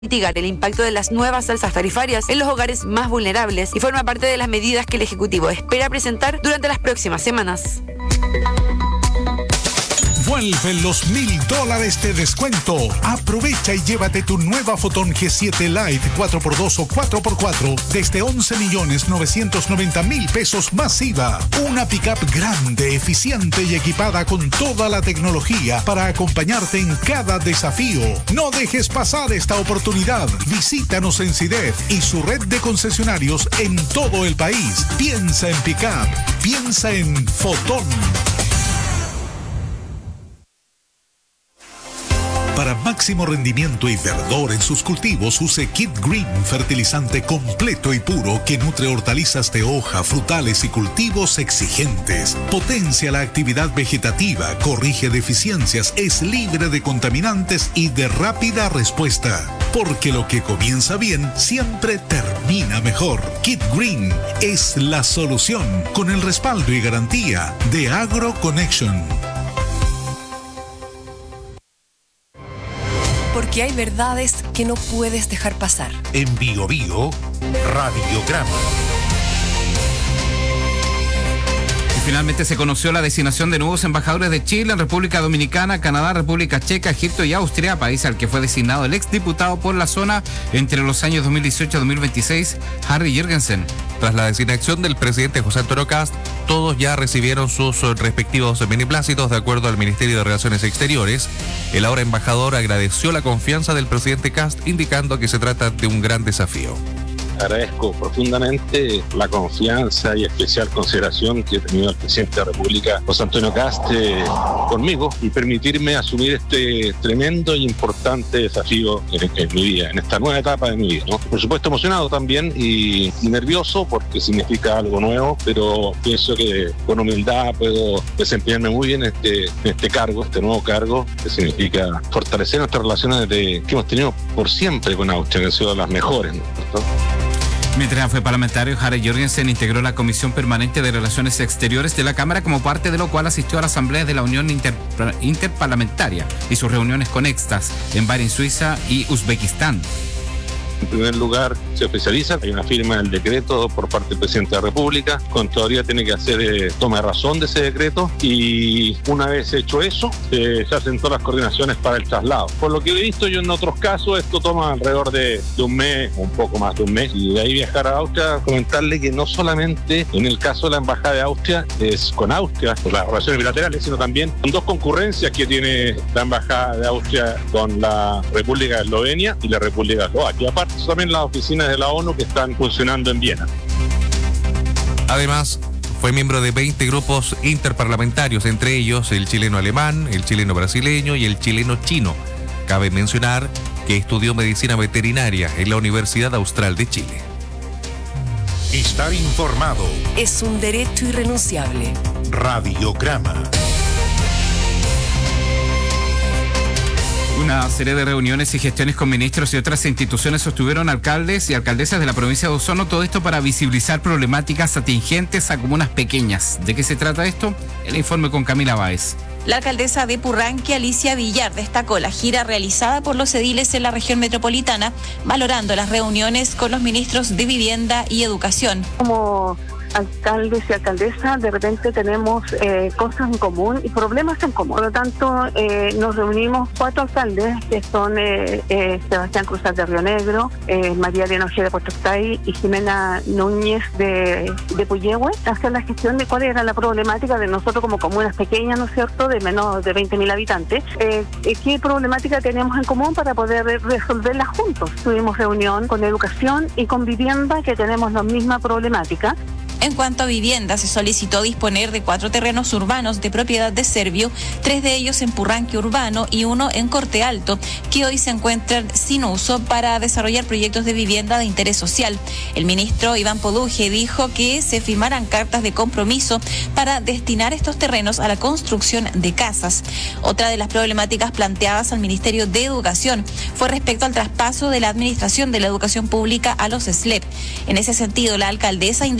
mitigar el impacto de las nuevas alzas tarifarias en los hogares más vulnerables y forma parte de las medidas que el Ejecutivo espera presentar durante las próximas semanas. Vuelven los $1,000 de descuento. Aprovecha y llévate tu nueva Foton G7 Lite 4x2 o 4x4 desde 11.990.000 pesos más IVA. Una pickup grande, eficiente y equipada con toda la tecnología para acompañarte en cada desafío. No dejes pasar esta oportunidad. Visítanos en CIDEF y su red de concesionarios en todo el país. Piensa en pickup. Piensa en Foton. Para máximo rendimiento y verdor en sus cultivos, use Kid Green, fertilizante completo y puro que nutre hortalizas de hoja, frutales y cultivos exigentes. Potencia la actividad vegetativa, corrige deficiencias, es libre de contaminantes y de rápida respuesta. Porque lo que comienza bien siempre termina mejor. Kid Green es la solución, con el respaldo y garantía de AgroConnection. Porque hay verdades que no puedes dejar pasar. En Bio Bio, Radiograma. Finalmente se conoció la designación de nuevos embajadores de Chile en República Dominicana, Canadá, República Checa, Egipto y Austria, país al que fue designado el exdiputado por la zona entre los años 2018 y 2026, Harry Jürgensen. Tras la designación del presidente José Antonio Kast, todos ya recibieron sus respectivos beneplácitos de acuerdo al Ministerio de Relaciones Exteriores. El ahora embajador agradeció la confianza del presidente Kast, indicando que se trata de un gran desafío. Agradezco profundamente la confianza y especial consideración que ha tenido el presidente de la República, José Antonio Kast, conmigo y permitirme asumir este tremendo y importante desafío en mi vida, en esta nueva etapa de mi vida, ¿no? Por supuesto emocionado también y nervioso porque significa algo nuevo, pero pienso que con humildad puedo desempeñarme muy bien en este cargo, este nuevo cargo, que significa fortalecer nuestras relaciones que hemos tenido por siempre con Austria, que han sido las mejores, ¿no? Mientras fue parlamentario, Harry Jürgensen integró la Comisión Permanente de Relaciones Exteriores de la Cámara, como parte de lo cual asistió a la Asamblea de la Unión Interparlamentaria y sus reuniones conexas en Bahrein, Suiza y Uzbekistán. En primer lugar, se oficializa, hay una firma del decreto por parte del presidente de la República, Contraloría tiene que hacer toma de razón de ese decreto y una vez hecho eso, se hacen todas las coordinaciones para el traslado. Por lo que he visto yo en otros casos, esto toma alrededor de un mes, un poco más de un mes, y de ahí viajar a Austria, comentarle que no solamente en el caso de la Embajada de Austria es con Austria, por las relaciones bilaterales, sino también con dos concurrencias que tiene la Embajada de Austria con la República de Eslovenia y la República de Eslovaquia. Aparte, también las oficinas de la ONU que están funcionando en Viena. Además, fue miembro de 20 grupos interparlamentarios, entre ellos el chileno-alemán, el chileno-brasileño y el chileno-chino. Cabe mencionar que estudió medicina veterinaria en la Universidad Austral de Chile. Estar informado es un derecho irrenunciable. Radiograma. Una serie de reuniones y gestiones con ministros y otras instituciones sostuvieron alcaldes y alcaldesas de la provincia de Osorno, todo esto para visibilizar problemáticas atingentes a comunas pequeñas. ¿De qué se trata esto? El informe con Camila Báez. La alcaldesa de Purranque, Alicia Villar, destacó la gira realizada por los ediles en la región metropolitana, valorando las reuniones con los ministros de Vivienda y Educación. Como alcaldes y alcaldesas, de repente tenemos cosas en común y problemas en común. Por lo tanto, nos reunimos 4 alcaldes, que son Sebastián Cruzat de Río Negro, María Elena Ojeda de Puerto Octay y Jimena Núñez de Puyehue, hacer la gestión de cuál era la problemática de nosotros como comunas pequeñas, ¿no es cierto?, de menos de 20.000 habitantes. ¿Qué problemática tenemos en común para poder resolverla juntos? Tuvimos reunión con educación y con vivienda, que tenemos la misma problemática. En cuanto a vivienda, se solicitó disponer de 4 terrenos urbanos de propiedad de Servio, 3 de ellos en Purranque Urbano y 1 en Corte Alto, que hoy se encuentran sin uso para desarrollar proyectos de vivienda de interés social. El ministro Iván Poduje dijo que se firmarán cartas de compromiso para destinar estos terrenos a la construcción de casas. Otra de las problemáticas planteadas al Ministerio de Educación fue respecto al traspaso de la administración de la educación pública a los SLEP. En ese sentido, la alcaldesa indicó que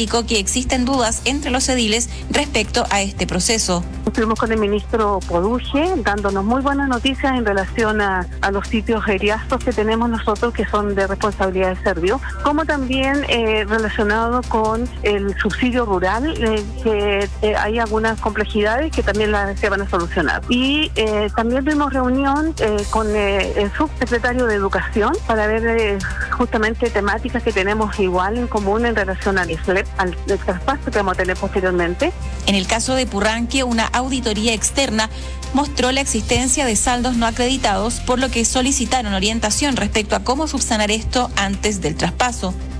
existen dudas entre los ediles respecto a este proceso. Estuvimos con el ministro Poduje dándonos muy buenas noticias en relación a los sitios geriastros que tenemos nosotros, que son de responsabilidad de Servio, como también relacionado con el subsidio rural, que hay algunas complejidades que también se van a solucionar. Y también tuvimos reunión con el subsecretario de Educación para ver justamente temáticas que tenemos igual en común en relación al traspaso que vamos a tener posteriormente. En el caso de Purranque, una auditoría externa mostró la existencia de saldos no acreditados, por lo que solicitaron orientación respecto a cómo subsanar esto antes del traspaso.